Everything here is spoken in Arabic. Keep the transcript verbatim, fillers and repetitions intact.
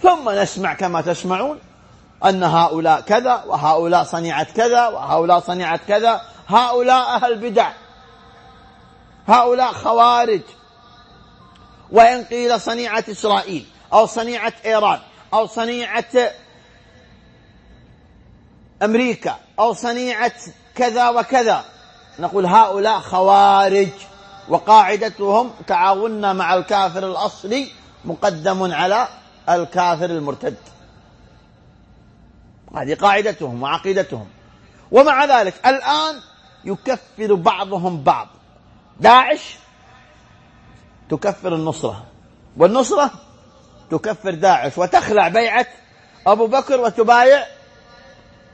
ثم نسمع كما تسمعون أن هؤلاء كذا وهؤلاء صنيعة كذا وهؤلاء صنيعة كذا، هؤلاء أهل بدع، هؤلاء خوارج. وإن قيل صنيعة إسرائيل أو صنيعة إيران أو صنيعة أمريكا أو صنيعة كذا وكذا، نقول هؤلاء خوارج، وقاعدتهم تعاوننا مع الكافر الأصلي مقدم على الكافر المرتد. هذه قاعدتهم وعقيدتهم. ومع ذلك الآن يكفر بعضهم بعض. داعش تكفر النصرة، والنصرة تكفر داعش، وتخلع بيعة أبو بكر وتبايع